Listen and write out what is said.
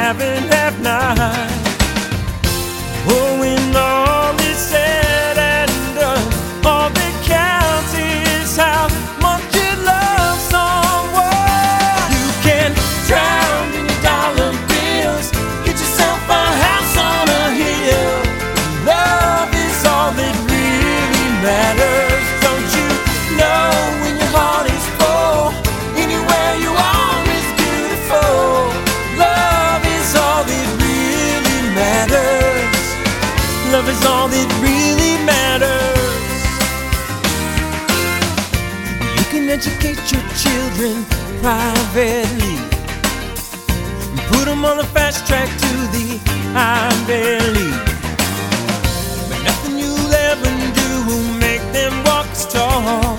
haven't half night. Oh, when all is said and done, all that counts is how much you love someone. You can drown in your dollar bills, get yourself a house on a hill. Love is all that really matters. Don't you know when your heart is full, anywhere you are is beautiful. Love is all that really matters. Love is all that really matters. You can educate your children privately and put them on the fast track to the Ivy League, but nothing you'll ever do will make them walk as tall